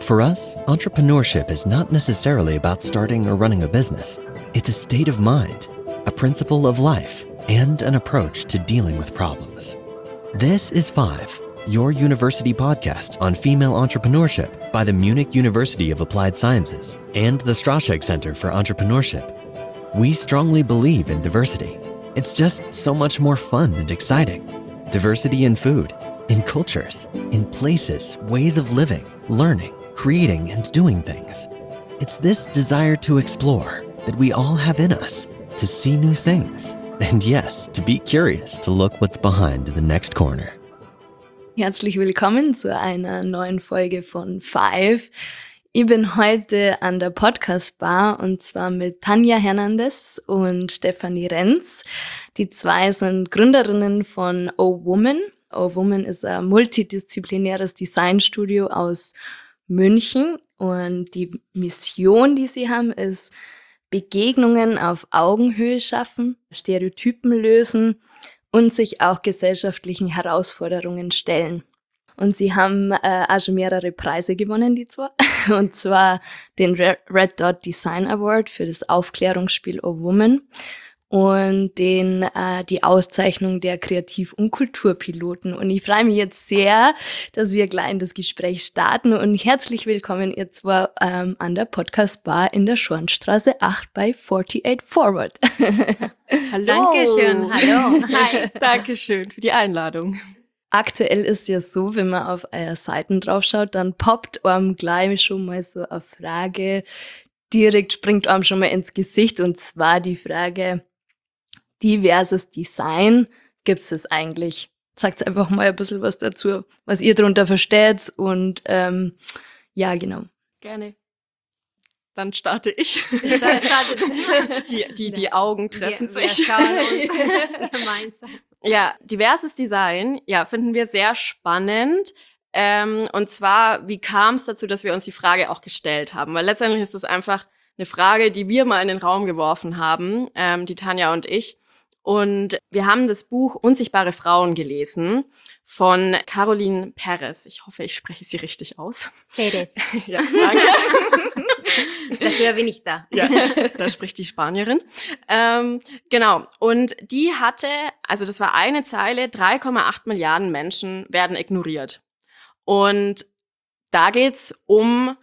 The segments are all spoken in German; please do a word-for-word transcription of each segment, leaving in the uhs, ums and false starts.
For us, entrepreneurship is not necessarily about starting or running a business. It's a state of mind, a principle of life, and an approach to dealing with problems. This is Five, your university podcast on female entrepreneurship by the Munich University of Applied Sciences and the Straschek Center for Entrepreneurship. We strongly believe in diversity. It's just so much more fun and exciting. Diversity in food, in cultures, in places, ways of living, learning, creating, and doing things. It's this desire to explore that we all have in us, to see new things, and yes, to be curious to look what's behind the next corner. Herzlich willkommen zu einer neuen Folge von Five. Ich bin heute an der Podcast-Bar und zwar mit Tanja Hernandez und Stefanie Renz. Die zwei sind Gründerinnen von O Woman. O Woman ist ein multidisziplinäres Designstudio aus München und die Mission, die sie haben, ist Begegnungen auf Augenhöhe schaffen, Stereotypen lösen und sich auch gesellschaftlichen Herausforderungen stellen. Und sie haben äh, auch schon mehrere Preise gewonnen, die zwei. Und zwar den Red Dot Design Award für das Aufklärungsspiel O Woman und den äh, die Auszeichnung der Kreativ- und Kulturpiloten. Und ich freue mich jetzt sehr, dass wir gleich in das Gespräch starten. Und herzlich willkommen ihr zwei ähm, an der Podcast-Bar in der Schornstraße acht bei achtundvierzig Forward. Hallo. Dankeschön, hallo. Hi. Dankeschön für die Einladung. Aktuell ist ja so, wenn man auf eure Seiten draufschaut, dann poppt einem gleich schon mal so eine Frage, direkt springt einem schon mal ins Gesicht, und zwar die Frage, diverses Design, gibt es das eigentlich? Sagt einfach mal ein bisschen was dazu, was ihr darunter versteht und ähm, ja, genau. Gerne. Dann starte ich. Dann startet Die, die, die Augen treffen wir, sich. Wir schauen uns gemeinsam. Ja, diverses Design, ja, finden wir sehr spannend. Ähm, und zwar, wie kam es dazu, dass wir uns die Frage auch gestellt haben? Weil letztendlich ist es einfach eine Frage, die wir mal in den Raum geworfen haben, ähm, die Tanja und ich. Und wir haben das Buch Unsichtbare Frauen gelesen von Caroline Perez. Ich hoffe, ich spreche sie richtig aus. Tere. Ja, danke. Dafür bin ich da. Ja, da spricht die Spanierin. Ähm, genau. Und die hatte, also das war eine Zeile, drei Komma acht Milliarden Menschen werden ignoriert. Und da geht's um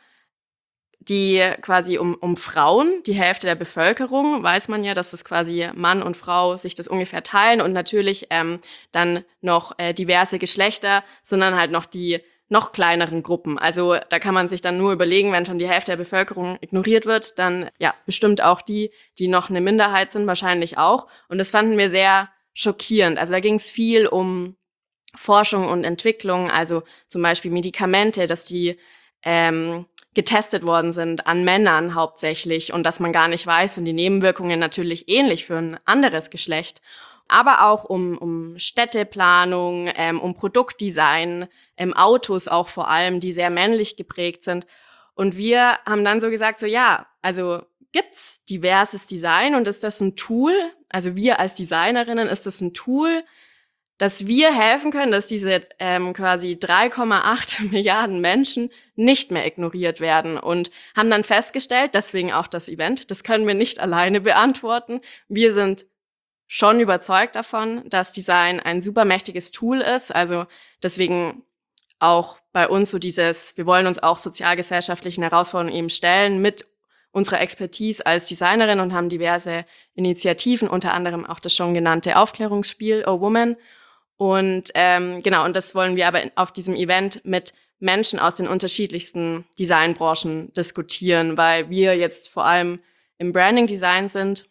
die quasi um, um Frauen, die Hälfte der Bevölkerung, weiß man ja, dass das quasi Mann und Frau sich das ungefähr teilen und natürlich ähm, dann noch äh, diverse Geschlechter, sondern halt noch die noch kleineren Gruppen. Also da kann man sich dann nur überlegen, wenn schon die Hälfte der Bevölkerung ignoriert wird, dann ja bestimmt auch die, die noch eine Minderheit sind, wahrscheinlich auch. Und das fanden wir sehr schockierend. Also da ging es viel um Forschung und Entwicklung, also zum Beispiel Medikamente, dass die ähm, getestet worden sind an Männern hauptsächlich und dass man gar nicht weiß, sind die Nebenwirkungen natürlich ähnlich für ein anderes Geschlecht. Aber auch um, um Städteplanung, ähm, um Produktdesign, ähm, Autos auch vor allem, die sehr männlich geprägt sind. Und wir haben dann so gesagt, so ja, also gibt's diverses Design und ist das ein Tool, also wir als Designerinnen, ist das ein Tool, dass wir helfen können, dass diese ähm, quasi drei Komma acht Milliarden Menschen nicht mehr ignoriert werden und haben dann festgestellt, deswegen auch das Event, das können wir nicht alleine beantworten. Wir sind schon überzeugt davon, dass Design ein super mächtiges Tool ist, also deswegen auch bei uns so dieses, wir wollen uns auch sozialgesellschaftlichen Herausforderungen eben stellen mit unserer Expertise als Designerin und haben diverse Initiativen, unter anderem auch das schon genannte Aufklärungsspiel O Woman. Und ähm, genau, und das wollen wir aber auf diesem Event mit Menschen aus den unterschiedlichsten Designbranchen diskutieren, weil wir jetzt vor allem im Branding-Design sind.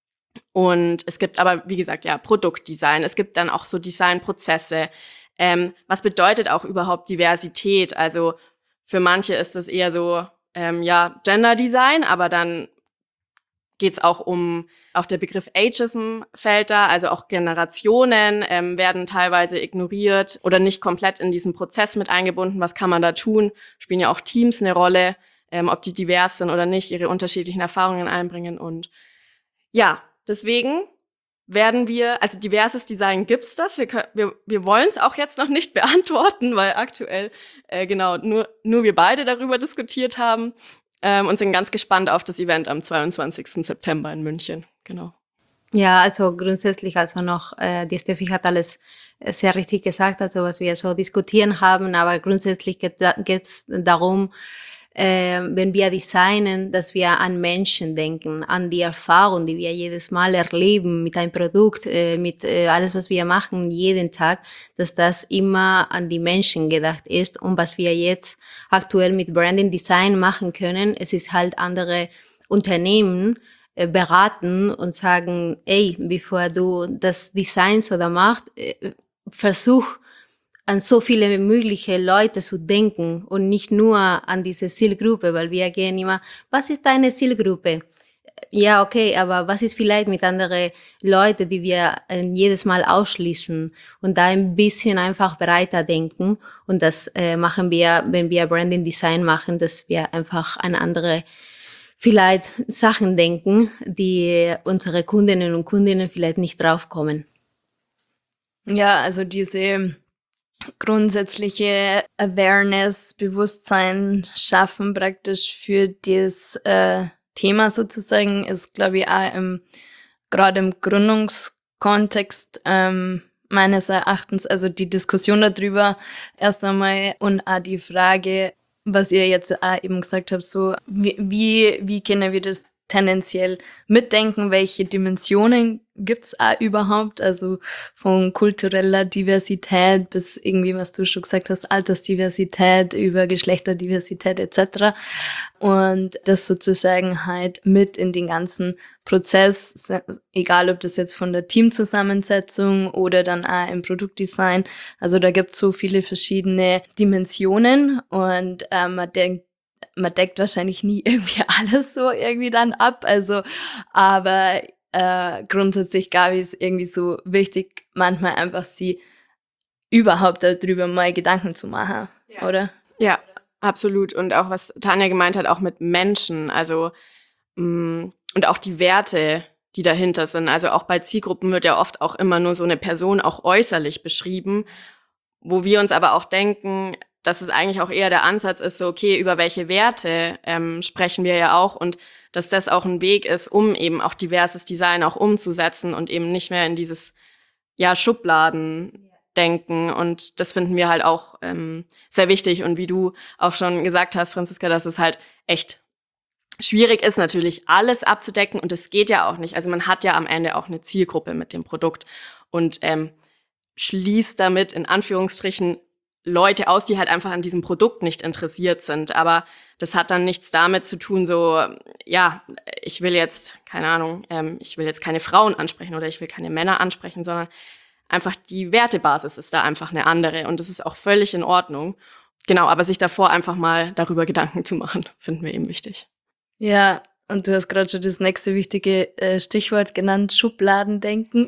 Und es gibt aber, wie gesagt, ja, Produktdesign. Es gibt dann auch so Designprozesse. Ähm, was bedeutet auch überhaupt Diversität? Also für manche ist das eher so, ähm, ja, Gender-Design, aber dann geht es auch um, auch der Begriff Ageism fällt da, also auch Generationen ähm, werden teilweise ignoriert oder nicht komplett in diesen Prozess mit eingebunden. Was kann man da tun? Spielen ja auch Teams eine Rolle, ähm, ob die divers sind oder nicht, ihre unterschiedlichen Erfahrungen einbringen. Und ja, deswegen werden wir, also diverses Design gibt's das, wir, können, wir, wir wollen es auch jetzt noch nicht beantworten, weil aktuell äh, genau nur, nur wir beide darüber diskutiert haben ähm, und sind ganz gespannt auf das Event am zweiundzwanzigsten September in München, genau. Ja, also grundsätzlich also noch, äh, die Steffi hat alles äh, sehr richtig gesagt, also was wir so diskutieren haben, aber grundsätzlich geht es darum, äh, wenn wir designen, dass wir an Menschen denken, an die Erfahrung, die wir jedes Mal erleben mit einem Produkt, äh, mit äh, alles, was wir machen, jeden Tag, dass das immer an die Menschen gedacht ist. Und was wir jetzt aktuell mit Branding Design machen können, es ist halt andere Unternehmen äh, beraten und sagen, ey, bevor du das Design oder machst, äh, versuch an so viele mögliche Leute zu denken und nicht nur an diese Zielgruppe, weil wir gehen immer, was ist deine Zielgruppe? Ja, okay, aber was ist vielleicht mit anderen Leuten, die wir äh, jedes Mal ausschließen und da ein bisschen einfach breiter denken und das äh, machen wir, wenn wir Branding Design machen, dass wir einfach an andere vielleicht Sachen denken, die unsere Kundinnen und Kundinnen vielleicht nicht draufkommen. Ja, also diese grundsätzliche Awareness, Bewusstsein schaffen praktisch für das äh, Thema sozusagen, ist, glaube ich, auch im, gerade im Gründungskontext ähm, meines Erachtens, also die Diskussion darüber erst einmal und auch die Frage, was ihr jetzt auch eben gesagt habt, so wie, wie, wie können wir das tendenziell mitdenken, welche Dimensionen gibt's auch überhaupt, also von kultureller Diversität bis irgendwie, was du schon gesagt hast, Altersdiversität über Geschlechterdiversität et cetera. Und das sozusagen halt mit in den ganzen Prozess, egal ob das jetzt von der Teamzusammensetzung oder dann auch im Produktdesign, also da gibt's so viele verschiedene Dimensionen und äh, man denkt, man deckt wahrscheinlich nie irgendwie alles so irgendwie dann ab, also aber äh, grundsätzlich glaube ich, ist irgendwie so wichtig, manchmal einfach sie überhaupt darüber mal Gedanken zu machen, ja. Oder? Ja, absolut. Und auch was Tanja gemeint hat, auch mit Menschen, also mh, und auch die Werte, die dahinter sind. Also auch bei Zielgruppen wird ja oft auch immer nur so eine Person auch äußerlich beschrieben, wo wir uns aber auch denken, dass es eigentlich auch eher der Ansatz ist, so okay, über welche Werte ähm, sprechen wir ja auch und dass das auch ein Weg ist, um eben auch diverses Design auch umzusetzen und eben nicht mehr in dieses ja Schubladen-Denken. Und das finden wir halt auch ähm, sehr wichtig. Und wie du auch schon gesagt hast, Franziska, dass es halt echt schwierig ist, natürlich alles abzudecken. Und das geht ja auch nicht. Also man hat ja am Ende auch eine Zielgruppe mit dem Produkt und ähm, schließt damit in Anführungsstrichen Leute aus, die halt einfach an diesem Produkt nicht interessiert sind. Aber das hat dann nichts damit zu tun, so, ja, ich will jetzt, keine Ahnung, ähm, ich will jetzt keine Frauen ansprechen oder ich will keine Männer ansprechen, sondern einfach die Wertebasis ist da einfach eine andere. Und das ist auch völlig in Ordnung. Genau, aber sich davor einfach mal darüber Gedanken zu machen, finden wir eben wichtig. Ja, und du hast gerade schon das nächste wichtige äh, Stichwort genannt, Schubladendenken.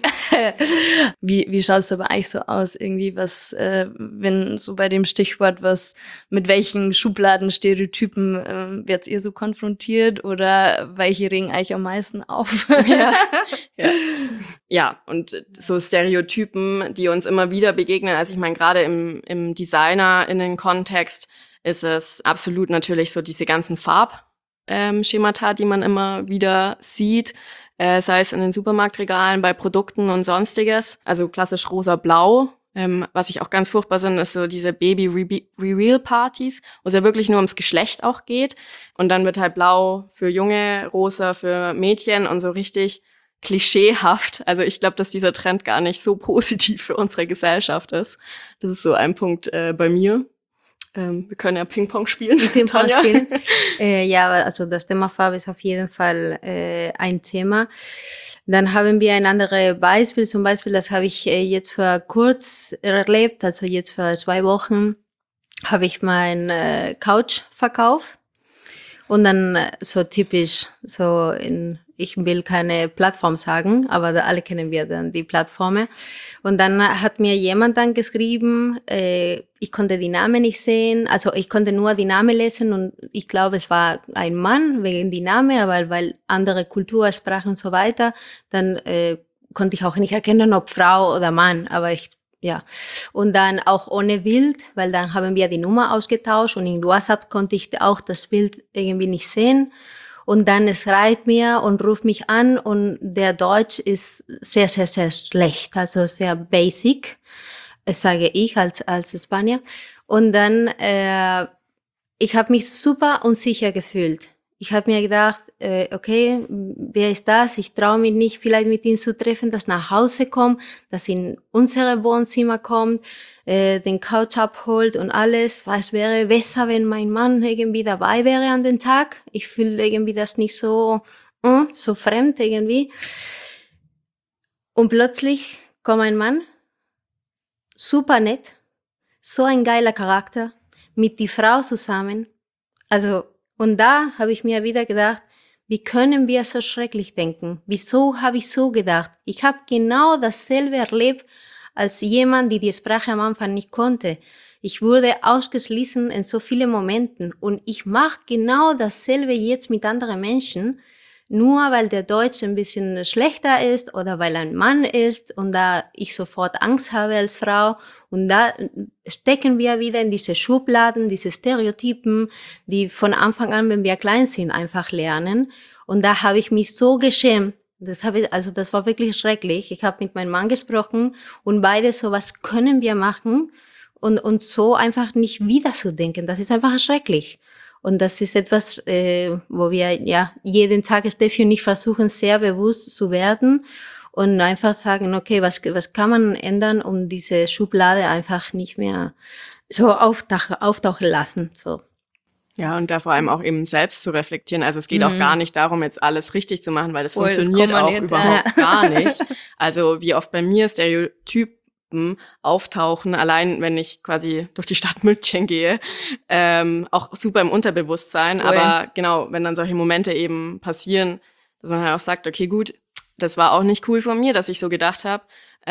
wie wie schaut es aber eigentlich so aus? Irgendwie was, äh, wenn so bei dem Stichwort, was mit welchen Schubladenstereotypen äh, werdet ihr so konfrontiert oder welche regen eigentlich am meisten auf? ja. ja. ja, und so Stereotypen, die uns immer wieder begegnen. Also ich meine, gerade im, im DesignerInnen-Kontext ist es absolut natürlich so diese ganzen Farb- Ähm, Schemata, die man immer wieder sieht, äh, sei es in den Supermarktregalen, bei Produkten und sonstiges. Also klassisch rosa-blau. Ähm, was ich auch ganz furchtbar finde, ist so diese Baby-Reveal-Partys, wo es ja wirklich nur ums Geschlecht auch geht. Und dann wird halt blau für Junge, rosa für Mädchen und so richtig klischeehaft. Also ich glaube, dass dieser Trend gar nicht so positiv für unsere Gesellschaft ist. Das ist so ein Punkt äh, bei mir. Ähm, wir können ja Ping-Pong spielen. Ping-Pong spielen. äh, ja, also das Thema Farbe ist auf jeden Fall äh, ein Thema. Dann haben wir ein anderes Beispiel. Zum Beispiel, das habe ich äh, jetzt vor kurz erlebt, also jetzt vor zwei Wochen habe ich mein äh, Couch verkauft. Und dann äh, so typisch, so in, ich will keine Plattform sagen, aber da alle kennen wir dann die Plattformen. Und dann hat mir jemand dann geschrieben, äh, ich konnte die Namen nicht sehen, also ich konnte nur die Namen lesen und ich glaube, es war ein Mann wegen die Namen, aber weil andere Kultursprachen und so weiter, dann äh, konnte ich auch nicht erkennen, ob Frau oder Mann, aber ich, ja. Und dann auch ohne Bild, weil dann haben wir die Nummer ausgetauscht und in WhatsApp konnte ich auch das Bild irgendwie nicht sehen. Und dann schreibt mir und ruft mich an und der Deutsch ist sehr, sehr, sehr schlecht, also sehr basic, das sage ich als, als Spanier. Und dann, äh, ich habe mich super unsicher gefühlt. Ich habe mir gedacht, äh, okay, wer ist das? Ich traue mich nicht, vielleicht mit ihm zu treffen, dass nach Hause kommt, dass in unsere Wohnzimmer kommt, äh, den Couch abholt und alles. Was wäre besser, wenn mein Mann irgendwie dabei wäre an den Tag? Ich fühle irgendwie das nicht so, äh, so fremd irgendwie. Und plötzlich kommt ein Mann, super nett, so ein geiler Charakter, mit die Frau zusammen. Also, und da habe ich mir wieder gedacht, wie können wir so schrecklich denken? Wieso habe ich so gedacht? Ich habe genau dasselbe erlebt als jemand, die die Sprache am Anfang nicht konnte. Ich wurde ausgeschlossen in so vielen Momenten und ich mache genau dasselbe jetzt mit anderen Menschen, nur weil der Deutsch ein bisschen schlechter ist oder weil ein Mann ist und da ich sofort Angst habe als Frau und da stecken wir wieder in diese Schubladen, diese Stereotypen, die von Anfang an, wenn wir klein sind, einfach lernen. Und da habe ich mich so geschämt. Das habe ich, also das war wirklich schrecklich. Ich habe mit meinem Mann gesprochen und beide so, was können wir machen? Und, und so einfach nicht wieder zu denken. Das ist einfach schrecklich. Und das ist etwas, äh, wo wir ja jeden Tag Steffi und ich versuchen, sehr bewusst zu werden und einfach sagen, okay, was, was kann man ändern, um diese Schublade einfach nicht mehr so auftauchen, auftauchen lassen. So. Ja, und da vor allem auch eben selbst zu reflektieren. Also es geht Mhm. auch gar nicht darum, jetzt alles richtig zu machen, weil das Voll, das funktioniert kann man auch nicht, überhaupt gar nicht. Also wie oft bei mir Stereotypen auftauchen, allein wenn ich quasi durch die Stadt München gehe, ähm, auch super im Unterbewusstsein. Voll. Aber genau, wenn dann solche Momente eben passieren, dass man halt auch sagt, okay, gut, das war auch nicht cool von mir, dass ich so gedacht habe.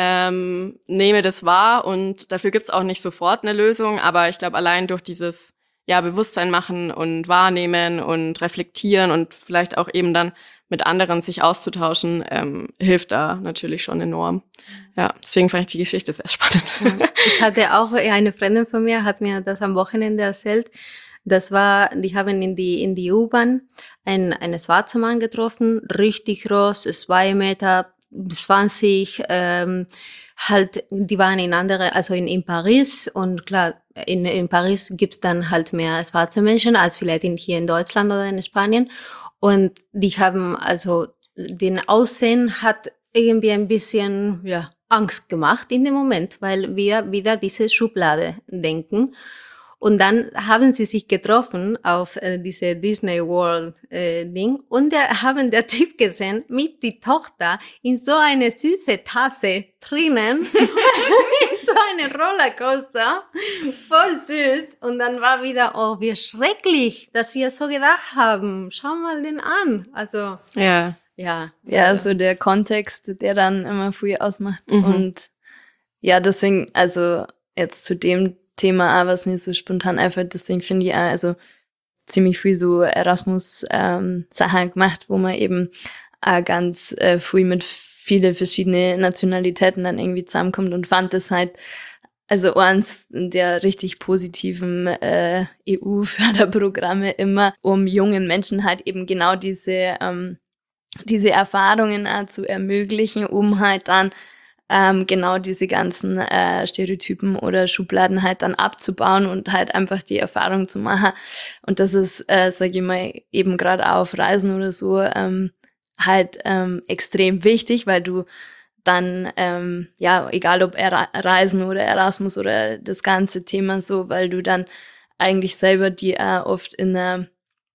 Ähm, nehme das wahr und dafür gibt's auch nicht sofort eine Lösung, aber ich glaube, allein durch dieses ja, Bewusstsein machen und wahrnehmen und reflektieren und vielleicht auch eben dann mit anderen sich auszutauschen, ähm, hilft da natürlich schon enorm. Ja, deswegen fand ich die Geschichte sehr spannend. Ich hatte auch, eine Freundin von mir hat mir das am Wochenende erzählt. Das war, die haben in die, in die U-Bahn einen, einen schwarzen Mann getroffen, richtig groß, zwei Meter zwanzig, ähm, halt, die waren in andere, also in, in Paris und klar, in, in Paris gibt's dann halt mehr schwarze Menschen als vielleicht in, hier in Deutschland oder in Spanien. Und die haben, also, den Aussehen hat irgendwie ein bisschen, ja, Angst gemacht in dem Moment, weil wir wieder diese Schublade denken. Und dann haben sie sich getroffen auf äh, diese Disney World äh, Ding und der, haben der Typ gesehen mit die Tochter in so eine süße Tasse drinnen, in so eine Rollercoaster, voll süß. Und dann war wieder, oh, wie schrecklich, dass wir so gedacht haben. Schau mal den an. Also, Ja. ja. Ja, so der Kontext, der dann immer viel ausmacht. Mhm. Und ja, deswegen, also jetzt zu dem Thema auch, was mir so spontan einfällt, deswegen finde ich auch, also ziemlich viel so Erasmus-Sachen ähm, gemacht, wo man eben auch ganz äh, viel mit viele verschiedene Nationalitäten dann irgendwie zusammenkommt und fand das halt, also eins der richtig positiven äh, E U-Förderprogramme immer, um jungen Menschen halt eben genau diese ähm, diese Erfahrungen auch zu ermöglichen, um halt dann ähm, genau diese ganzen äh, Stereotypen oder Schubladen halt dann abzubauen und halt einfach die Erfahrung zu machen. Und das ist, äh, sage ich mal, eben gerade auch auf Reisen oder so ähm, halt ähm, extrem wichtig, weil du dann, ähm, ja, egal ob er Reisen oder Erasmus oder das ganze Thema so, weil du dann eigentlich selber die auch oft in einer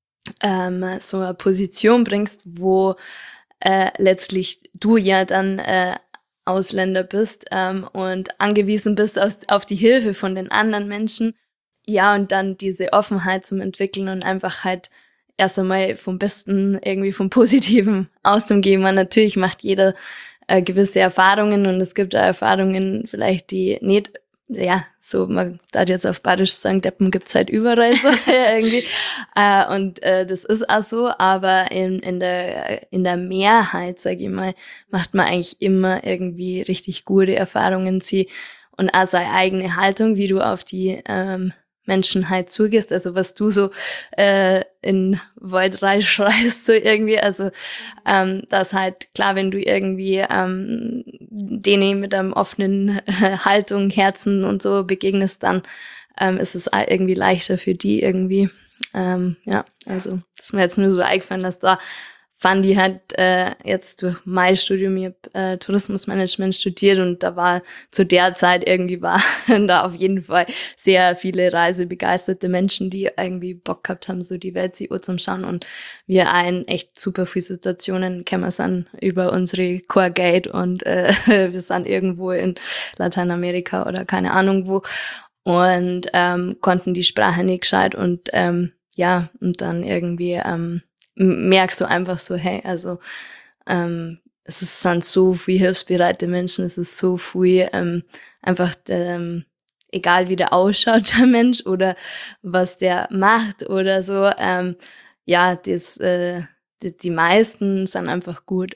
ähm, so eine Position bringst, wo äh, letztlich du ja dann äh, Ausländer bist ähm, und angewiesen bist aus, auf die Hilfe von den anderen Menschen. Ja, und dann diese Offenheit zum Entwickeln und einfach halt erst einmal vom Besten, irgendwie vom Positiven auszugehen. Weil natürlich macht jeder äh, gewisse Erfahrungen und es gibt auch Erfahrungen vielleicht, die nicht ja, so, man darf jetzt auf Badisch sagen, Deppen gibt's halt überall so irgendwie. Äh, und äh, das ist auch so, aber in, in der in der Mehrheit, sag ich mal, macht man eigentlich immer irgendwie richtig gute Erfahrungen sie und auch seine eigene Haltung, wie du auf die ähm, Menschen halt zugehst, also was du so äh, in Wald reinschreist, so irgendwie, also ähm, das halt, klar, wenn du irgendwie ähm, denen mit einem offenen äh, Haltung, Herzen und so begegnest, dann ähm, ist es auch irgendwie leichter für die irgendwie, ähm, ja, also das ist mir jetzt nur so eingefallen, dass da fand die halt äh, jetzt durch mein Studium, ich hab äh, Tourismusmanagement studiert und da war zu der Zeit irgendwie war da auf jeden Fall sehr viele reisebegeisterte Menschen, die irgendwie Bock gehabt haben, so die Welt sich anzuschauen und wir ein echt super viele Situationen kennen sind über unsere Core Gate und äh, wir sind irgendwo in Lateinamerika oder keine Ahnung wo und ähm, konnten die Sprache nicht gescheit und ähm, ja, und dann irgendwie ähm, merkst du einfach so, hey, also ähm, es ist, sind so viele hilfsbereite Menschen, es ist so viel ähm, einfach, ähm, egal wie der ausschaut, der Mensch, oder was der macht oder so, ähm, ja, das, äh, die, die meisten sind einfach gut.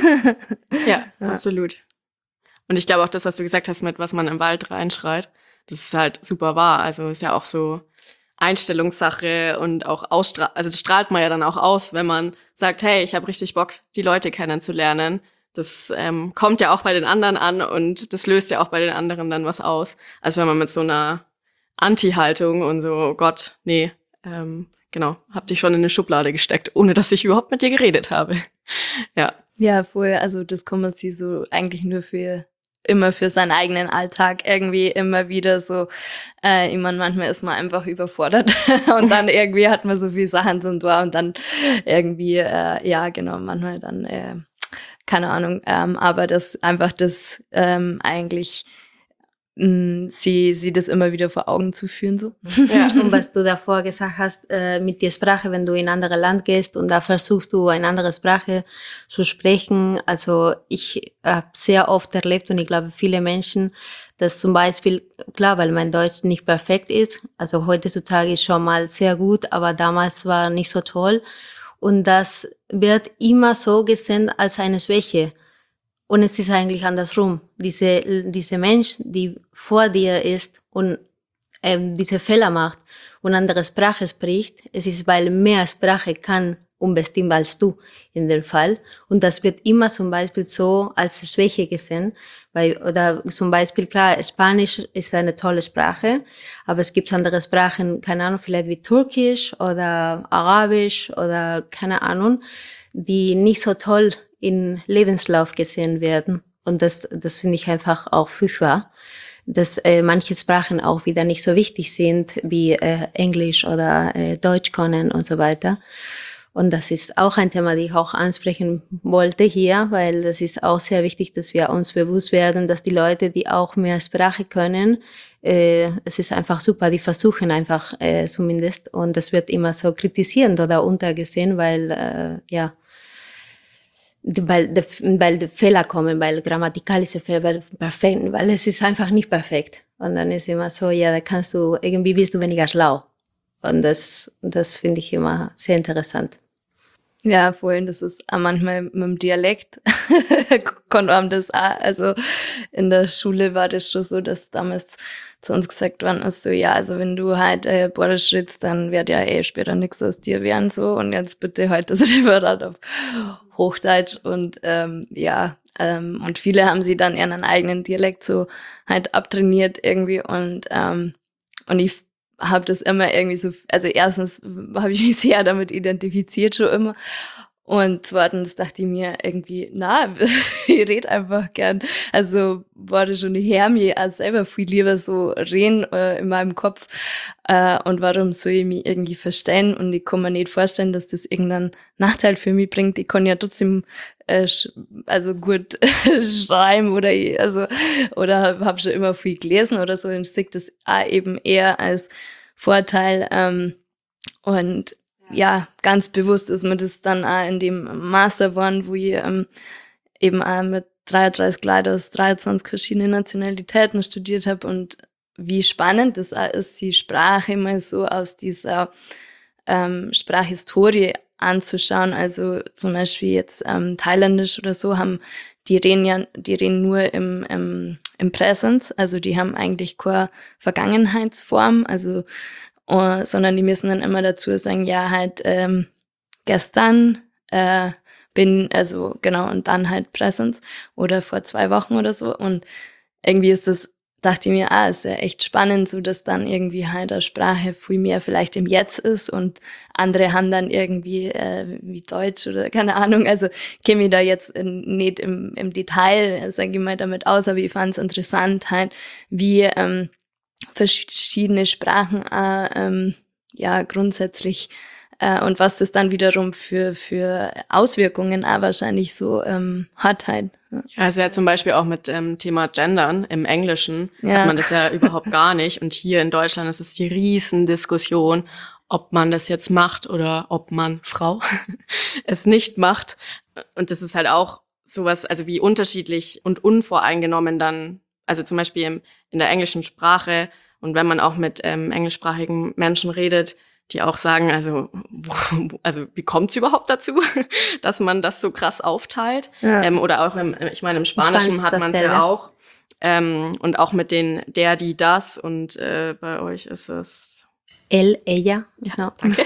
Ja, Ja. absolut. Und ich glaube auch das, was du gesagt hast mit, was man im Wald reinschreit, das ist halt super wahr. Also ist ja auch so Einstellungssache und auch ausstrahlt, also das strahlt man ja dann auch aus, wenn man sagt, hey, ich habe richtig Bock, die Leute kennenzulernen. Das ähm, kommt ja auch bei den anderen an und das löst ja auch bei den anderen dann was aus. Also wenn man mit so einer Anti-Haltung und so, oh Gott, nee, ähm, genau, hab dich schon in eine Schublade gesteckt, ohne dass ich überhaupt mit dir geredet habe. Ja. Ja, voll, also das kann man sich so eigentlich nur für immer für seinen eigenen Alltag irgendwie immer wieder so, äh, ich meine, manchmal ist man einfach überfordert und dann irgendwie hat man so viel Sachen zum Tor und dann irgendwie, äh, ja genau, manchmal dann, äh, keine Ahnung, ähm, aber das einfach das ähm, eigentlich mh, sie, sie das immer wieder vor Augen zu führen so. Ja. Und was du davor gesagt hast, äh, mit der Sprache, wenn du in ein anderes Land gehst und da versuchst du eine andere Sprache zu sprechen. Also ich habe sehr oft erlebt und ich glaube viele Menschen, dass zum Beispiel, klar, weil mein Deutsch nicht perfekt ist, also heutzutage ist schon mal sehr gut, aber damals war nicht so toll. Und das wird immer so gesehen als eine Schwäche. Und es ist eigentlich andersrum. Diese, diese Mensch, die vor dir ist und ähm, diese Fehler macht und andere Sprache spricht, es ist, weil mehr Sprache kann unbestimmt als du in dem Fall. Und das wird immer zum Beispiel so als Schwäche gesehen. Weil, oder zum Beispiel, klar, Spanisch ist eine tolle Sprache, aber es gibt andere Sprachen, keine Ahnung, vielleicht wie Türkisch oder Arabisch oder keine Ahnung, die nicht so toll in Lebenslauf gesehen werden. Und das, das finde ich einfach auch furchtbar, dass äh, manche Sprachen auch wieder nicht so wichtig sind wie äh, Englisch oder äh, Deutsch können und so weiter. Und das ist auch ein Thema, das ich auch ansprechen wollte hier, weil das ist auch sehr wichtig, dass wir uns bewusst werden, dass die Leute, die auch mehr Sprache können, äh, es ist einfach super, die versuchen einfach äh, zumindest. Und das wird immer so kritisierend oder untergesehen, weil, äh, ja, weil, de, weil die Fehler kommen, weil grammatikalische Fehler, weil perfekt, weil es ist einfach nicht perfekt. Und dann ist immer so, ja, da kannst du, irgendwie bist du weniger schlau. Und das, das finde ich immer sehr interessant. Ja, vorhin, das ist auch manchmal mit dem Dialekt, konnte einem das auch, also in der Schule war das schon so, dass damals zu uns gesagt worden ist, so, ja, also wenn du halt äh, Badisch redest, dann wird ja eh später nichts aus dir werden, so, und jetzt bitte halt das Referat auf Hochdeutsch und ähm, ja, ähm, und viele haben sie dann ihren eigenen Dialekt so halt abtrainiert irgendwie und ähm, und ich habe das immer irgendwie so, also erstens habe ich mich sehr damit identifiziert schon immer und zweitens dachte ich mir irgendwie, na, ich rede einfach gern. Also war das schon, ich höre mich auch selber viel lieber so reden äh, in meinem Kopf äh, und warum soll ich mich irgendwie verstehen und ich kann mir nicht vorstellen, dass das irgendeinen Nachteil für mich bringt. Ich kann ja trotzdem äh, sch- also gut schreiben oder ich- also oder habe schon immer viel gelesen oder so und sehe das auch eben eher als Vorteil ähm, und ja, ganz bewusst ist mir das dann auch in dem Master geworden, wo ich ähm, eben auch mit dreiunddreißig Leuten aus dreiundzwanzig verschiedenen Nationalitäten studiert habe und wie spannend das auch ist, die Sprache mal so aus dieser ähm, Sprachhistorie anzuschauen. Also zum Beispiel jetzt ähm, Thailändisch oder so haben, die reden ja, die reden nur im, im, im Präsens, also die haben eigentlich keine Vergangenheitsform, also uh, sondern die müssen dann immer dazu sagen, ja, halt ähm, gestern äh, bin, also genau, und dann halt Präsens oder vor zwei Wochen oder so. Und irgendwie ist das, dachte ich mir, ah, ist ja echt spannend, so dass dann irgendwie halt eine Sprache viel mehr vielleicht im Jetzt ist und andere haben dann irgendwie äh, wie Deutsch oder keine Ahnung. Also kenne mich da jetzt in, nicht im, im Detail, sage ich mal, damit aus, aber ich fand es interessant halt, wie ähm, verschiedene Sprachen äh, ähm, ja grundsätzlich äh, und was das dann wiederum für, für Auswirkungen auch wahrscheinlich so ähm, hat halt. Ja, also ja zum Beispiel auch mit dem ähm, Thema Gendern im Englischen Ja. hat man das ja überhaupt gar nicht. Und hier in Deutschland ist es die Riesendiskussion, ob man das jetzt macht oder ob man, Frau, es nicht macht. Und das ist halt auch sowas, also wie unterschiedlich und unvoreingenommen dann, also zum Beispiel im, in der englischen Sprache und wenn man auch mit ähm, englischsprachigen Menschen redet, die auch sagen, also, also wie kommt es überhaupt dazu, dass man das so krass aufteilt? Ja. Ähm, oder auch im, ich meine, im Spanischen Spanisch hat man es dasselbe. ja auch. Ähm, und auch mit den der, die, das. Und äh, bei euch ist es Él, ella. Ja, No. danke.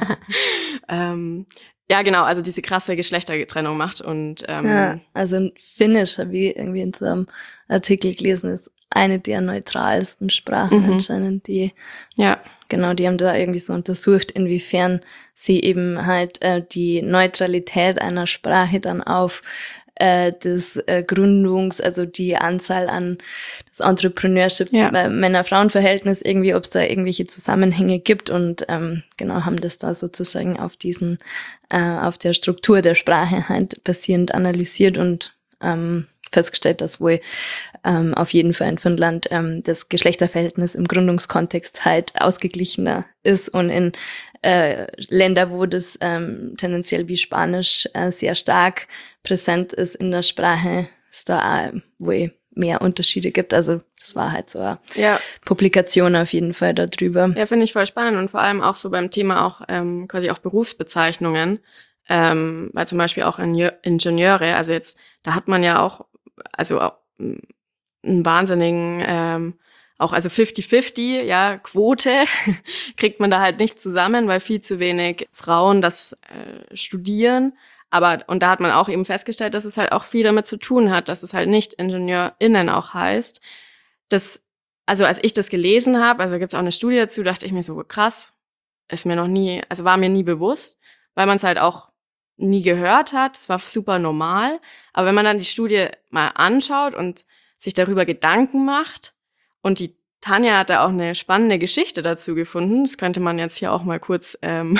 ähm, ja, genau, also diese krasse Geschlechtertrennung macht. Und ähm, Ja, also in Finnisch habe ich irgendwie in so einem Artikel gelesen, ist eine der neutralsten Sprachen Mhm. anscheinend, die ja, Genau, die haben da irgendwie so untersucht, inwiefern sie eben halt äh, die Neutralität einer Sprache dann auf äh, das äh, Gründungs-, also die Anzahl an das Entrepreneurship, Ja. äh, Männer-Frauen-Verhältnis irgendwie, ob es da irgendwelche Zusammenhänge gibt und ähm, genau haben das da sozusagen auf diesen, äh, auf der Struktur der Sprache halt basierend analysiert und ähm, festgestellt, dass wohl ähm, auf jeden Fall in Finnland ähm, das Geschlechterverhältnis im Gründungskontext halt ausgeglichener ist und in äh, Länder, wo das ähm, tendenziell wie Spanisch äh, sehr stark präsent ist in der Sprache, es da auch wohl mehr Unterschiede gibt. Also das war halt so eine ja. Publikation auf jeden Fall darüber. Ja, finde ich voll spannend und vor allem auch so beim Thema auch ähm, quasi auch Berufsbezeichnungen, ähm, weil zum Beispiel auch Inge- Ingenieure, also jetzt, da hat man ja auch, also auch, mm, einen wahnsinnigen, ähm, auch also fifty fifty, ja, Quote kriegt man da halt nicht zusammen, weil viel zu wenig Frauen das äh, studieren. Aber, und da hat man auch eben festgestellt, dass es halt auch viel damit zu tun hat, dass es halt nicht IngenieurInnen auch heißt. Das, also als ich das gelesen habe, also gibt's auch eine Studie dazu, dachte ich mir so, krass, ist mir noch nie, also war mir nie bewusst, weil man es halt auch nie gehört hat, es war super normal. Aber wenn man dann die Studie mal anschaut und sich darüber Gedanken macht, und die Tanja hat da auch eine spannende Geschichte dazu gefunden, das könnte man jetzt hier auch mal kurz ähm,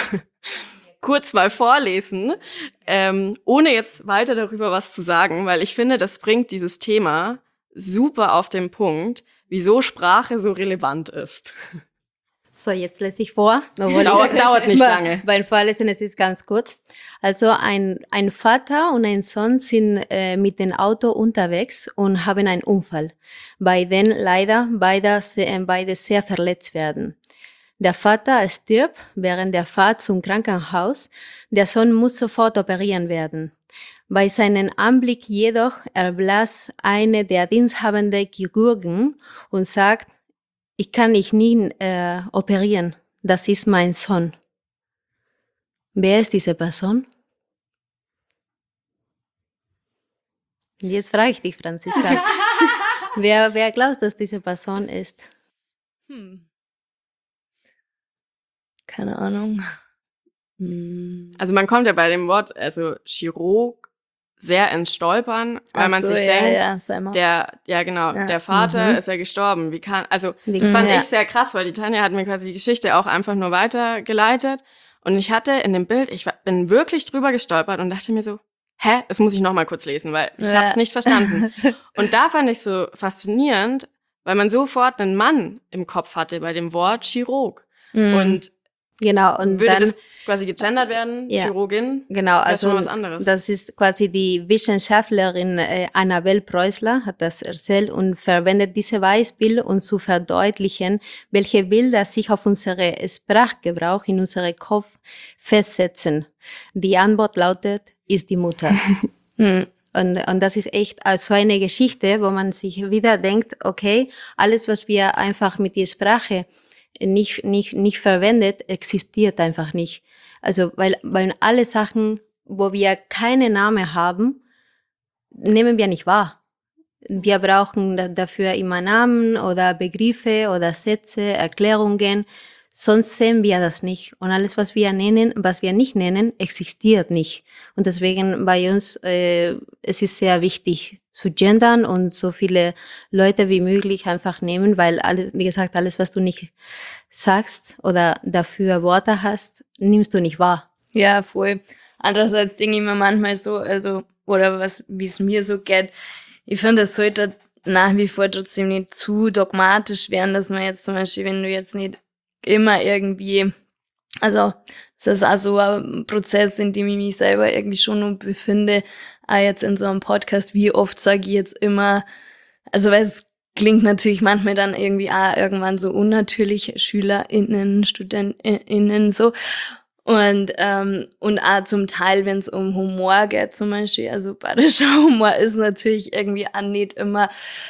kurz mal vorlesen, ähm, ohne jetzt weiter darüber was zu sagen, weil ich finde, das bringt dieses Thema super auf den Punkt, wieso Sprache so relevant ist. So, jetzt lese ich vor. Dauert, dauert nicht lange. Beim Vorlesen, es ist ganz kurz. Also ein, ein Vater und ein Sohn sind äh, mit dem Auto unterwegs und haben einen Unfall, bei dem leider beide, sehr- beide sehr verletzt werden. Der Vater stirbt während der Fahrt zum Krankenhaus. Der Sohn muss sofort operiert werden. Bei seinem Anblick jedoch erblasst eine der diensthabenden Chirurgen und sagt, ich kann dich nie äh, operieren. Das ist mein Sohn. Wer ist diese Person? Und jetzt frage ich dich, Franziska. wer, wer glaubt, dass diese Person ist? Hm. Keine Ahnung. Hm. Also man kommt ja bei dem Wort, also Chirurg, sehr ins Stolpern, weil Ach man so, sich ja, denkt, ja, sei mal. der, ja genau, Ja. der Vater Mhm. ist ja gestorben. Wie kann, also Wie das kann- fand Ja. ich sehr krass, weil die Tanja hat mir quasi die Geschichte auch einfach nur weitergeleitet und ich hatte in dem Bild, ich war- bin wirklich drüber gestolpert und dachte mir so, hä, das muss ich noch mal kurz lesen, weil ich Ja. habe es nicht verstanden. Und da fand ich so faszinierend, weil man sofort einen Mann im Kopf hatte bei dem Wort Chirurg. Mhm. Und Genau, und Würde dann, das quasi gegendert werden, Ja. Chirurgin? genau, Das ist schon also was anderes. das ist quasi die Wissenschaftlerin äh, Annabel Preußler hat das erzählt und verwendet diese Beispiele, um zu verdeutlichen, welche Bilder sich auf unsere Sprachgebrauch in unsere Kopf festsetzen. Die Antwort lautet, ist die Mutter. Hm. Und, und das ist echt äh, so eine Geschichte, wo man sich wieder denkt, okay, alles, was wir einfach mit der Sprache nicht, nicht, nicht verwendet, existiert einfach nicht. Also, weil, weil alle Sachen, wo wir keine Namen haben, nehmen wir nicht wahr. Wir brauchen da, dafür immer Namen oder Begriffe oder Sätze, Erklärungen. Sonst sehen wir das nicht. Und alles, was wir nennen, was wir nicht nennen, existiert nicht. Und deswegen bei uns, äh, es ist sehr wichtig zu gendern und so viele Leute wie möglich einfach nehmen, weil alle, wie gesagt, alles, was du nicht sagst oder dafür Worte hast, nimmst du nicht wahr. Ja, voll. Andererseits denke ich mir manchmal so, also, oder was, wie es mir so geht, ich finde, es sollte nach wie vor trotzdem nicht zu dogmatisch werden, dass man jetzt zum Beispiel, wenn du jetzt nicht immer irgendwie, also, es ist auch so ein Prozess, in dem ich mich selber irgendwie schon noch befinde, auch jetzt in so einem Podcast, wie oft sage ich jetzt immer, also, weil es klingt natürlich manchmal dann irgendwie auch irgendwann so unnatürlich, SchülerInnen, StudentInnen, so. Und, ähm, und auch zum Teil, wenn es um Humor geht zum Beispiel, also bayerischer Humor ist natürlich irgendwie auch nicht immer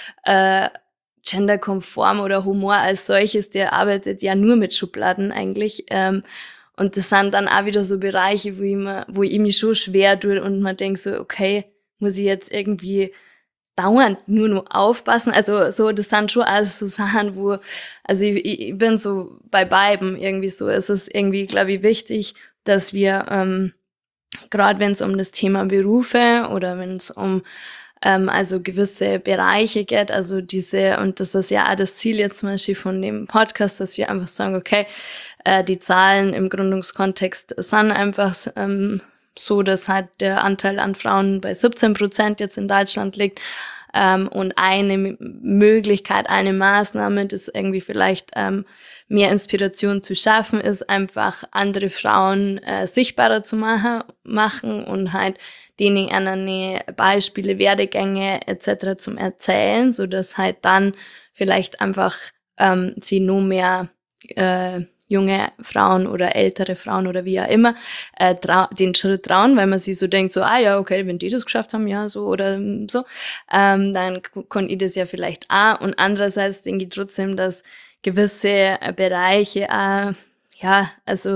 äh, genderkonform oder Humor als solches, der arbeitet ja nur mit Schubladen eigentlich. Ähm, und das sind dann auch wieder so Bereiche, wo ich, mir, wo ich mich schon schwer tue und man denkt so, okay, muss ich jetzt irgendwie dauernd nur noch aufpassen. Also so, das sind schon alles so Sachen, wo, also ich, ich bin so bei beiden irgendwie so. Es ist irgendwie, glaube ich, wichtig, dass wir, ähm, gerade wenn es um das Thema Berufe oder wenn es um ähm, also gewisse Bereiche geht, also diese, und das ist ja auch das Ziel jetzt zum Beispiel von dem Podcast, dass wir einfach sagen, okay, äh, die Zahlen im Gründungskontext sind einfach ähm, so, dass halt der Anteil an Frauen bei siebzehn Prozent jetzt in Deutschland liegt. Ähm, und eine M- Möglichkeit, eine Maßnahme, das irgendwie vielleicht ähm, mehr Inspiration zu schaffen, ist einfach andere Frauen äh, sichtbarer zu machen, machen und halt denen eine Beispiele, Werdegänge et cetera zum Erzählen, so dass halt dann vielleicht einfach ähm, sie nur mehr äh, junge Frauen oder ältere Frauen oder wie auch immer äh, trau- den Schritt trauen, weil man sich so denkt, so, ah ja, okay, wenn die das geschafft haben, ja, so oder ähm, so, ähm, dann k- kann ich das ja vielleicht auch. Und andererseits denke ich trotzdem, dass gewisse äh, Bereiche auch, ja, also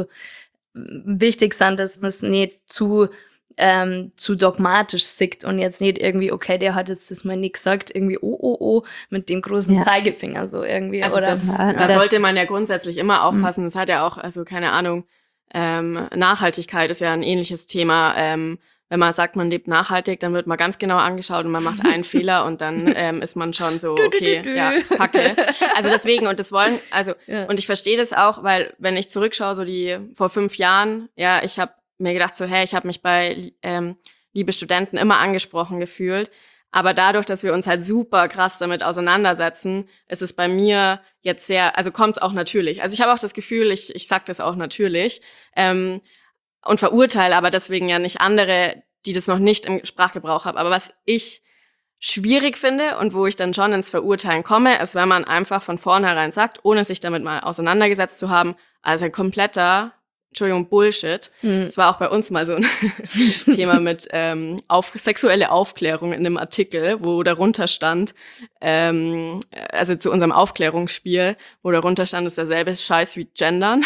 m- wichtig sind, dass man es nicht zu ähm, zu dogmatisch sieht und jetzt nicht irgendwie, okay, der hat jetzt das mal nicht gesagt, irgendwie, oh, oh, oh, mit dem großen Ja. Zeigefinger so irgendwie. Also oder das, Ja, da das- sollte man ja grundsätzlich immer aufpassen. Das hat ja auch, also keine Ahnung, ähm, Nachhaltigkeit ist ja ein ähnliches Thema. Ähm, wenn man sagt, man lebt nachhaltig, dann wird man ganz genau angeschaut und man macht einen Fehler und dann ähm, ist man schon so, okay, dü. ja, Kacke. Also deswegen, und das wollen, also, Ja. und ich verstehe das auch, weil wenn ich zurückschaue, so die vor fünf Jahren, ja, ich habe mir gedacht, so, hey, ich habe mich bei ähm, liebe Studenten immer angesprochen gefühlt. Aber dadurch, dass wir uns halt super krass damit auseinandersetzen, ist es bei mir jetzt sehr, also kommt es auch natürlich. Also ich habe auch das Gefühl, ich, ich sag das auch natürlich ähm, und verurteile aber deswegen ja nicht andere, die das noch nicht im Sprachgebrauch haben. Aber was ich schwierig finde und wo ich dann schon ins Verurteilen komme, ist, wenn man einfach von vornherein sagt, ohne sich damit mal auseinandergesetzt zu haben, also ein kompletter, Entschuldigung, Bullshit. Hm. Das war auch bei uns mal so ein Thema mit ähm, auf, sexuelle Aufklärung in einem Artikel, wo darunter stand, ähm, also zu unserem Aufklärungsspiel, wo darunter stand, ist derselbe Scheiß wie Gendern.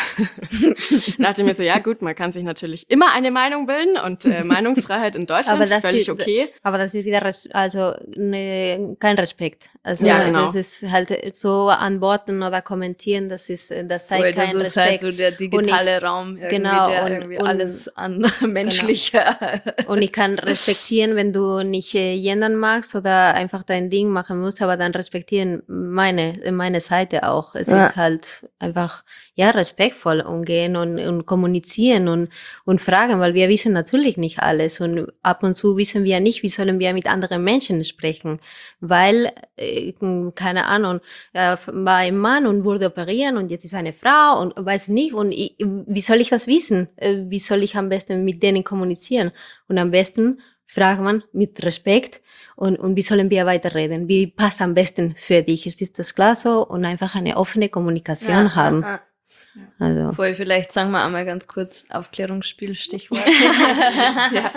Da dachte ich mir so, ja gut, man kann sich natürlich immer eine Meinung bilden und äh, Meinungsfreiheit in Deutschland Aber ist das völlig ist- okay. Aber das ist wieder res also ne, kein Respekt. Also Ja, genau. das ist halt so antworten oder kommentieren, das ist das sei Voll, kein das ist Respekt. halt so der digitale Raum, irgendwie, genau, der und- irgendwie und- alles an menschlicher. Und ich kann respektieren, wenn du nicht äh, gendern magst oder einfach dein Ding machen musst, aber dann respektieren meine, meine Seite auch. Es Ja. ist halt einfach, ja, respektvoll umgehen und, und kommunizieren und, und fragen, weil wir wissen natürlich nicht alles und ab und zu wissen wir nicht, wie sollen wir mit anderen Menschen sprechen, weil äh, keine Ahnung, äh, war ein Mann und wurde operiert und jetzt ist eine Frau und weiß nicht. Und ich, wie soll ich das wissen? Äh, wie soll ich am besten mit denen kommunizieren? Und am besten fragt man mit Respekt und, und wie sollen wir weiterreden? Wie passt am besten für dich? Ist das klar so? Und einfach eine offene Kommunikation Ja, haben. ja, ja. Also. Voll, vielleicht sagen wir einmal ganz kurz Aufklärungsspiel, Stichwort. ja.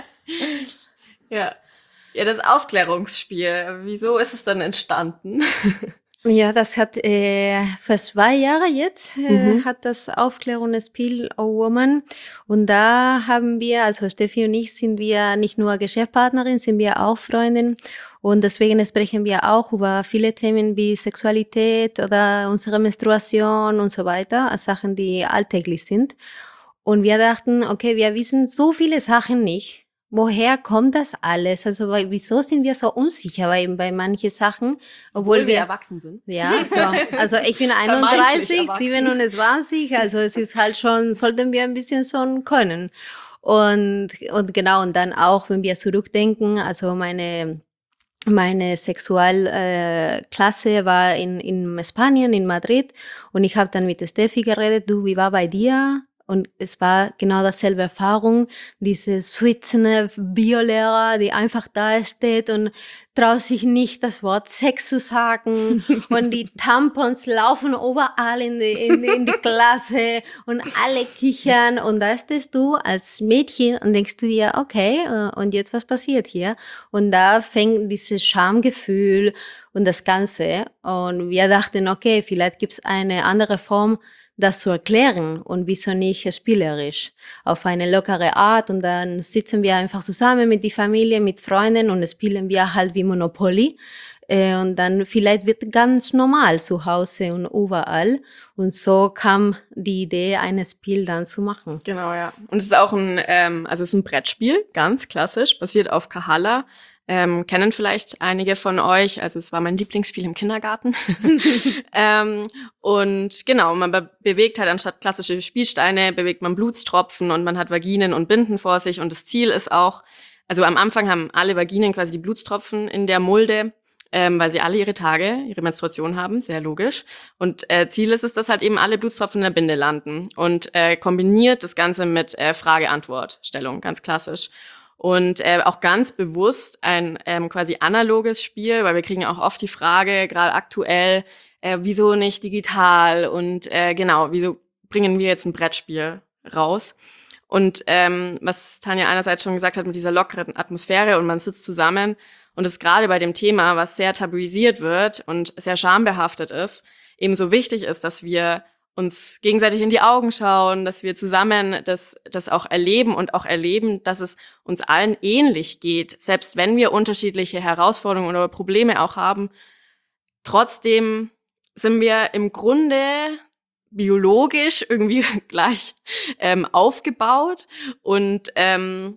ja. Ja, das Aufklärungsspiel. Wieso ist es dann entstanden? Ja, das hat äh, für zwei Jahre jetzt äh, Mhm. hat das Aufklärungsspiel Oh Woman und da haben wir, also Steffi und ich sind wir nicht nur Geschäftspartnerin, sind wir auch Freundin und deswegen sprechen wir auch über viele Themen wie Sexualität oder unsere Menstruation und so weiter, also Sachen, die alltäglich sind. Und wir dachten, okay, wir wissen so viele Sachen nicht. Woher kommt das alles? Also weil, wieso sind wir so unsicher bei, bei manchen Sachen, obwohl, Obwohl wir wir erwachsen sind. ja, so. Also ich bin Vermeintlich einunddreißig, erwachsen. siebenundzwanzig, also es ist halt schon, sollten wir ein bisschen schon können. Und, und genau, und dann auch, wenn wir zurückdenken, also meine, meine Sexualklasse äh, Klasse war in, in Spanien, in Madrid, und ich habe dann mit Steffi geredet, du, wie war bei dir? Und es war genau dasselbe Erfahrung, diese schwitzende Biolehrer, die einfach da steht und traut sich nicht, das Wort Sex zu sagen. Und die Tampons laufen überall in die, in, die, in die Klasse und alle kichern. Und da stehst du als Mädchen und denkst du dir, okay, und jetzt was passiert hier? Und da fängt dieses Schamgefühl und das Ganze. Und wir dachten, okay, vielleicht gibt's eine andere Form, das zu erklären und wieso nicht spielerisch, auf eine lockere Art und dann sitzen wir einfach zusammen mit der Familie, mit Freunden und spielen wir halt wie Monopoly äh, und dann vielleicht wird ganz normal zu Hause und überall und so kam die Idee, ein Spiel dann zu machen. Genau, ja. Und es ist auch ein, ähm, also es ist ein Brettspiel, ganz klassisch, basiert auf Kahala. Ähm, kennen vielleicht einige von euch, also es war mein Lieblingsspiel im Kindergarten. ähm, und genau, man be- bewegt halt anstatt klassische Spielsteine, bewegt man Blutstropfen und man hat Vaginen und Binden vor sich und das Ziel ist auch, also am Anfang haben alle Vaginen quasi die Blutstropfen in der Mulde, ähm, weil sie alle ihre Tage, ihre Menstruation haben, sehr logisch. Und äh, Ziel ist es, dass halt eben alle Blutstropfen in der Binde landen und äh, kombiniert das Ganze mit äh, Frage-Antwort-Stellung, ganz klassisch. Und äh, auch ganz bewusst ein ähm, quasi analoges Spiel, weil wir kriegen auch oft die Frage, gerade aktuell, äh, wieso nicht digital und äh, genau, wieso bringen wir jetzt ein Brettspiel raus? Und ähm, was Tanja einerseits schon gesagt hat mit dieser lockeren Atmosphäre und man sitzt zusammen und es gerade bei dem Thema, was sehr tabuisiert wird und sehr schambehaftet ist, eben so wichtig ist, dass wir uns gegenseitig in die Augen schauen, dass wir zusammen das, das auch erleben und auch erleben, dass es uns allen ähnlich geht, selbst wenn wir unterschiedliche Herausforderungen oder Probleme auch haben. Trotzdem sind wir im Grunde biologisch irgendwie gleich ähm, aufgebaut und ähm,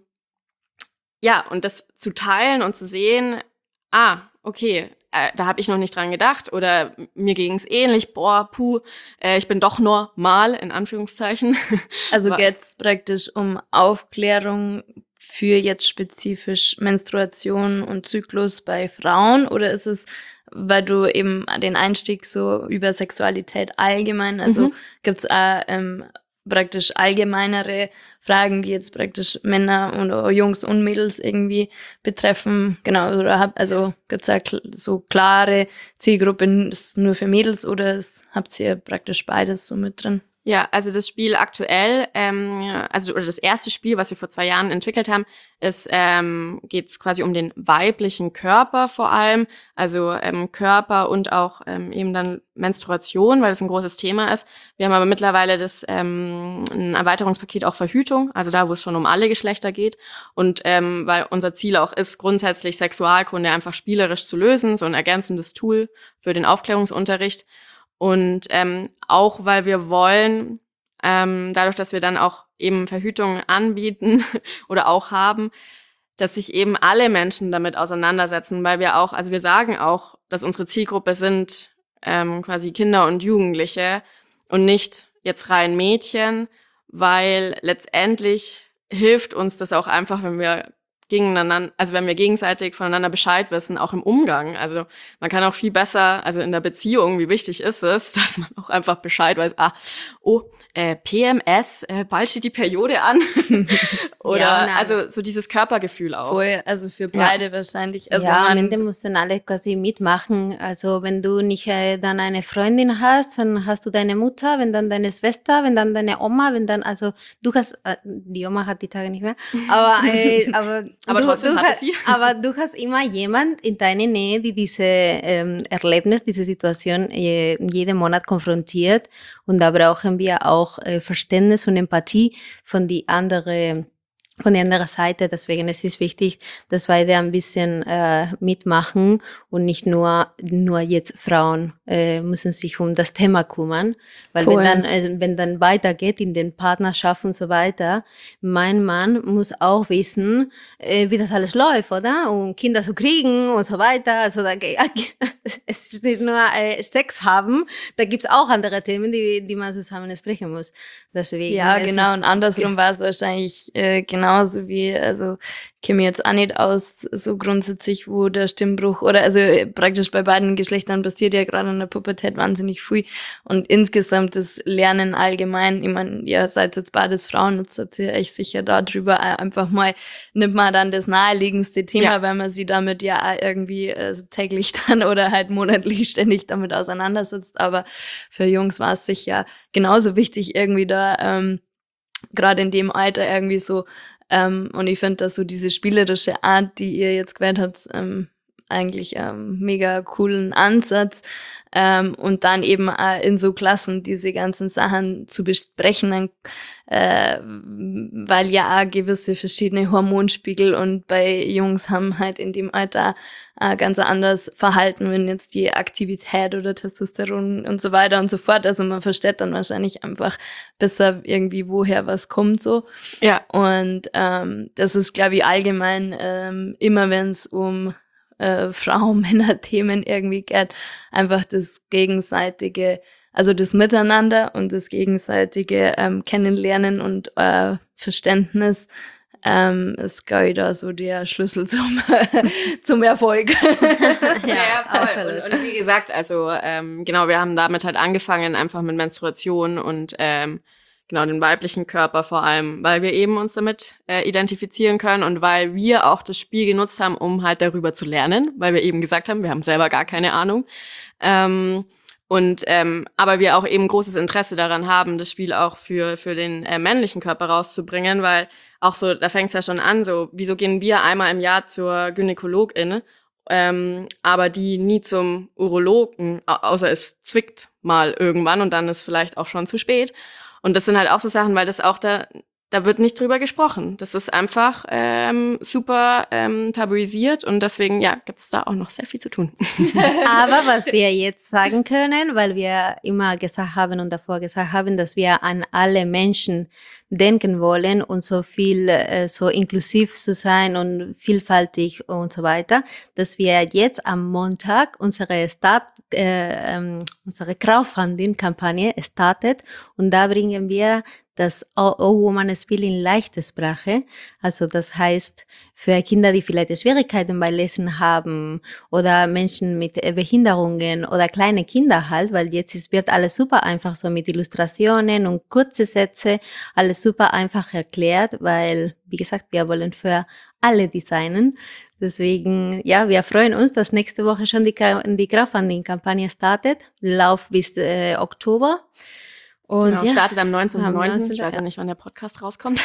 ja, und das zu teilen und zu sehen, ah, okay, äh, da habe ich noch nicht dran gedacht oder mir ging's ähnlich, boah, puh, äh, ich bin doch normal, in Anführungszeichen. Also Aber- geht's praktisch um Aufklärung für jetzt spezifisch Menstruation und Zyklus bei Frauen oder ist es, weil du eben den Einstieg so über Sexualität allgemein, also Mhm. gibt's auch ähm, praktisch allgemeinere Fragen, die jetzt praktisch Männer und Jungs und Mädels irgendwie betreffen, genau, oder hab, also gibt's auch kl- so klare Zielgruppen, das ist nur für Mädels oder es, habt ihr praktisch beides so mit drin? Ja, also das Spiel aktuell, ähm, also oder das erste Spiel, was wir vor zwei Jahren entwickelt haben, ist ähm, geht es quasi um den weiblichen Körper vor allem, also ähm, Körper und auch ähm, eben dann Menstruation, weil das ein großes Thema ist. Wir haben aber mittlerweile das ähm, ein Erweiterungspaket auch Verhütung, also da, wo es schon um alle Geschlechter geht und ähm, weil unser Ziel auch ist, grundsätzlich Sexualkunde einfach spielerisch zu lösen, so ein ergänzendes Tool für den Aufklärungsunterricht. Und ähm, auch, weil wir wollen, ähm, dadurch, dass wir dann auch eben Verhütung anbieten oder auch haben, dass sich eben alle Menschen damit auseinandersetzen, weil wir auch, also wir sagen auch, dass unsere Zielgruppe sind ähm, quasi Kinder und Jugendliche und nicht jetzt rein Mädchen, weil letztendlich hilft uns das auch einfach, wenn wir gegeneinander, also wenn wir gegenseitig voneinander Bescheid wissen, auch im Umgang. Also man kann auch viel besser, also in der Beziehung, wie wichtig ist es, dass man auch einfach Bescheid weiß, ah, oh, äh, P M S, äh, bald steht die Periode an. Oder Ja, nein. also so dieses Körpergefühl auch. Voll, also für beide wahrscheinlich. Also ja, am man- Ende müssen alle quasi mitmachen. Also wenn du nicht äh, dann eine Freundin hast, dann hast du deine Mutter, wenn dann deine Schwester, wenn dann deine Oma, wenn dann, also du hast, äh, die Oma hat die Tage nicht mehr, aber, äh, aber, Aber du, trotzdem du hatte hast, sie. aber du hast immer jemand in deiner Nähe, die diese ähm, Erlebnis, diese Situation äh, jeden Monat konfrontiert, und da brauchen wir auch äh, Verständnis und Empathie von die andere von der anderen Seite. Deswegen ist es wichtig, dass beide ein bisschen äh, mitmachen und nicht nur nur jetzt Frauen äh, müssen sich um das Thema kümmern, weil Voll. wenn dann äh, wenn dann weitergeht in den Partnerschaften und so weiter, mein Mann muss auch wissen, äh, wie das alles läuft, oder? Um Kinder zu kriegen und so weiter. Also da, es ist nicht nur äh, Sex haben, da gibt's auch andere Themen, die die man zusammen besprechen muss. Deswegen Ja, es genau. ist- Und andersrum war es wahrscheinlich äh, genauso wie, also ich kenne mich jetzt auch nicht aus, so grundsätzlich, wo der Stimmbruch oder also äh, praktisch bei beiden Geschlechtern passiert ja gerade in der Pubertät wahnsinnig viel. Und insgesamt das Lernen allgemein, ich meine, ihr seid jetzt beides Frauen, jetzt seid ihr echt sicher darüber äh, einfach mal, nimmt man dann das naheliegendste Thema, Ja. weil man sich damit ja auch irgendwie äh, täglich dann oder halt monatlich ständig damit auseinandersetzt. Aber für Jungs war es sicher genauso wichtig, irgendwie da ähm, gerade in dem Alter irgendwie so, ähm, und ich finde, dass so diese spielerische Art, die ihr jetzt gewählt habt, ähm, eigentlich ähm, mega coolen Ansatz. Ähm, und dann eben auch in so Klassen diese ganzen Sachen zu besprechen, dann, äh, weil ja auch gewisse verschiedene Hormonspiegel und bei Jungs haben halt in dem Alter äh, ganz anderes Verhalten, wenn jetzt die Aktivität oder Testosteron und so weiter und so fort. Also man versteht dann wahrscheinlich einfach besser irgendwie, woher was kommt so. Ja. Und ähm, das ist, glaube ich, allgemein ähm, immer, wenn es um äh, Frauen-Männer-Themen irgendwie geht, einfach das gegenseitige, also das Miteinander und das gegenseitige ähm, Kennenlernen und äh, Verständnis ähm, ist, glaube ich, da so der Schlüssel zum, zum Erfolg. Ja, ja, voll. absolut. Und, und wie gesagt, also ähm, genau, wir haben damit halt angefangen, einfach mit Menstruation und ähm, genau den weiblichen Körper vor allem, weil wir eben uns damit äh, identifizieren können und weil wir auch das Spiel genutzt haben, um halt darüber zu lernen, weil wir eben gesagt haben, wir haben selber gar keine Ahnung. Ähm, und ähm, aber wir auch eben großes Interesse daran haben, das Spiel auch für für den äh, männlichen Körper rauszubringen, weil auch so, da fängt's ja schon an, so wieso gehen wir einmal im Jahr zur Gynäkologin, ähm, aber die nie zum Urologen, au- außer es zwickt mal irgendwann und dann ist vielleicht auch schon zu spät. Und das sind halt auch so Sachen, weil das auch da, da wird nicht drüber gesprochen. Das ist einfach ähm, super ähm, tabuisiert und deswegen, ja, gibt's da auch noch sehr viel zu tun. Aber was wir jetzt sagen können, weil wir immer gesagt haben und davor gesagt haben, dass wir an alle Menschen denken wollen und so viel, äh, so inklusiv zu sein und vielfältig und so weiter, dass wir jetzt am Montag unsere Start, äh, ähm, unsere Crowdfunding-Kampagne startet und da bringen wir das O-Woman-Spiel in leichter Sprache. Also das heißt, für Kinder, die vielleicht Schwierigkeiten bei Lesen haben oder Menschen mit äh, Behinderungen oder kleine Kinder halt, weil jetzt ist, wird alles super einfach so mit Illustrationen und kurze Sätze, alles super einfach erklärt, weil, wie gesagt, wir wollen für alle designen. Deswegen, ja, wir freuen uns, dass nächste Woche schon die, Ka- die Crowdfunding-Kampagne startet. Lauf bis äh, Oktober. Und Genau, ja, startet am neunzehnten neunten neunzehnten Ich weiß ja ja. nicht, wann der Podcast rauskommt.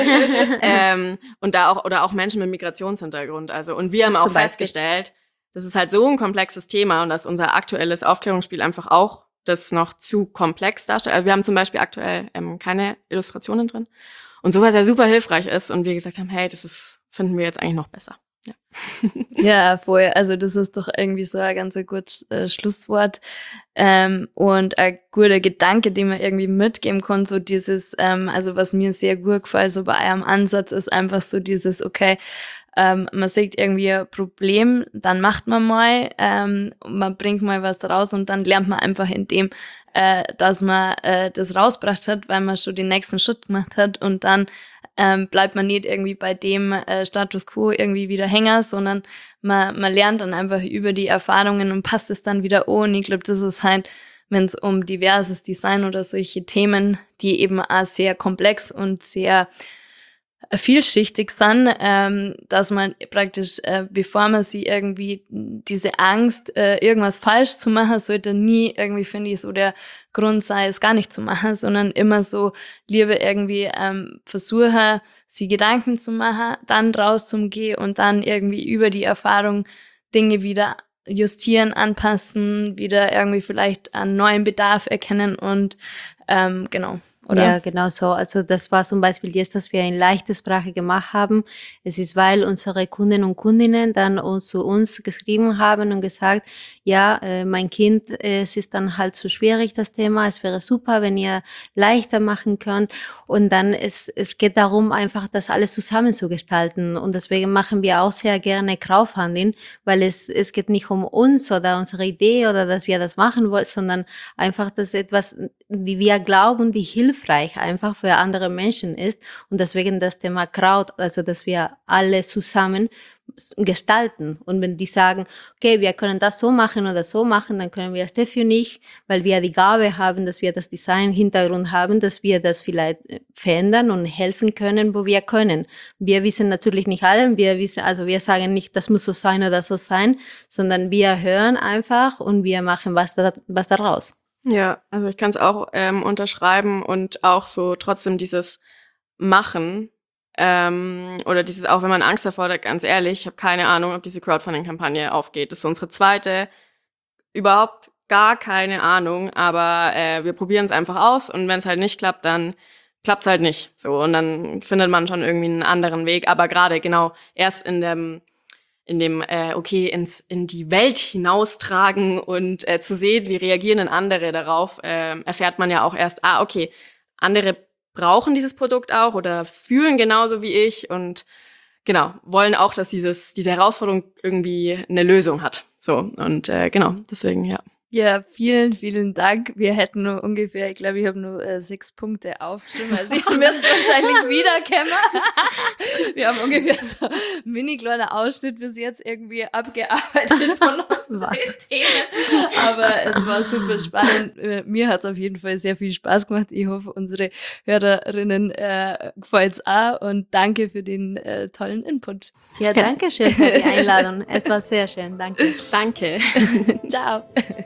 ähm, und da auch, oder auch Menschen mit Migrationshintergrund. Also, und wir haben auch Zum Beispiel. festgestellt, das ist halt so ein komplexes Thema und dass unser aktuelles Aufklärungsspiel einfach auch das noch zu komplex darstellt. Also wir haben zum Beispiel aktuell ähm, keine Illustrationen drin. Und sowas ja super hilfreich ist und wir gesagt haben, hey, das ist, finden wir jetzt eigentlich noch besser. Ja. Ja, voll. Also das ist doch irgendwie so ein ganz gutes äh, Schlusswort ähm, und ein guter Gedanke, den man irgendwie mitgeben kann. So dieses, ähm, also was mir sehr gut gefällt, so bei eurem Ansatz ist einfach so dieses, okay, ähm, man sieht irgendwie ein Problem, dann macht man mal, ähm, man bringt mal was raus und dann lernt man einfach in dem, äh, dass man äh, das rausgebracht hat, weil man schon den nächsten Schritt gemacht hat und dann ähm, bleibt man nicht irgendwie bei dem äh, Status quo irgendwie wieder hängen, sondern man, man lernt dann einfach über die Erfahrungen und passt es dann wieder an. Und ich glaube, das ist halt, wenn es um diverses Design oder solche Themen, die eben auch sehr komplex und sehr vielschichtig sind, ähm, dass man praktisch, äh, bevor man sie irgendwie diese Angst, äh, irgendwas falsch zu machen, sollte nie irgendwie, finde ich, so der Grund sei, es gar nicht zu machen, sondern immer so lieber irgendwie ähm, versuchen, sie Gedanken zu machen, dann rauszugehen und dann irgendwie über die Erfahrung Dinge wieder justieren, anpassen, wieder irgendwie vielleicht einen neuen Bedarf erkennen und ähm, genau. Oder? Ja, genau so. Also das war zum Beispiel jetzt, dass wir in leichte Sprache gemacht haben. Es ist, weil unsere Kunden und Kundinnen dann uns zu uns geschrieben haben und gesagt, ja, äh, mein Kind, äh, es ist dann halt zu schwierig, das Thema. Es wäre super, wenn ihr leichter machen könnt. Und dann es es geht darum, einfach das alles zusammen zu gestalten. Und deswegen machen wir auch sehr gerne Crowdfunding, weil es es geht nicht um uns oder unsere Idee oder dass wir das machen wollen, sondern einfach, dass etwas, die wir glauben, die hilfreich einfach für andere Menschen ist. Und deswegen das Thema Crowd, also dass wir alle zusammen gestalten. Und wenn die sagen, okay, wir können das so machen oder so machen, dann können wir es dafür nicht, weil wir die Gabe haben, dass wir das Design-Hintergrund haben, dass wir das vielleicht verändern und helfen können, wo wir können. Wir wissen natürlich nicht alle, wir wissen, also wir sagen nicht, das muss so sein oder so sein, sondern wir hören einfach und wir machen was, da, was daraus. Ja, also ich kann es auch ähm, unterschreiben und auch so trotzdem dieses Machen ähm, oder dieses, auch wenn man Angst davor hat, ganz ehrlich, ich habe keine Ahnung, ob diese Crowdfunding-Kampagne aufgeht. Das ist unsere zweite, überhaupt gar keine Ahnung, aber äh, wir probieren es einfach aus und wenn es halt nicht klappt, dann klappt es halt nicht. So, und dann findet man schon irgendwie einen anderen Weg, aber gerade genau erst in dem in dem, äh, okay, ins, in die Welt hinaustragen und äh, zu sehen, wie reagieren denn andere darauf, äh, erfährt man ja auch erst, ah, okay, andere brauchen dieses Produkt auch oder fühlen genauso wie ich und genau, wollen auch, dass dieses, diese Herausforderung irgendwie eine Lösung hat. So, und äh, genau, deswegen, ja. Ja, vielen, vielen Dank. Wir hätten nur ungefähr, ich glaube, ich habe nur äh, sechs Punkte aufgeschrieben. Also ich müsste wahrscheinlich wiederkommen. Wir haben ungefähr so einen mini kleiner Ausschnitt bis jetzt irgendwie abgearbeitet von unseren Themen. Aber es war super spannend. Mir hat es auf jeden Fall sehr viel Spaß gemacht. Ich hoffe, unsere Hörerinnen äh, gefällt es auch. Und danke für den äh, tollen Input. Ja, danke schön für die Einladung. Es war sehr schön. Danke. Danke. Ciao.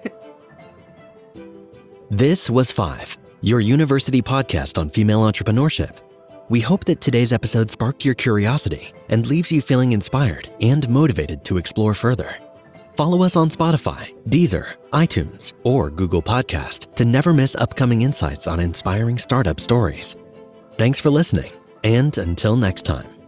This was Five, your university podcast on female entrepreneurship. We hope that today's episode sparked your curiosity and leaves you feeling inspired and motivated to explore further. Follow us on Spotify, Deezer, iTunes, or Google Podcast to never miss upcoming insights on inspiring startup stories. Thanks for listening, and until next time.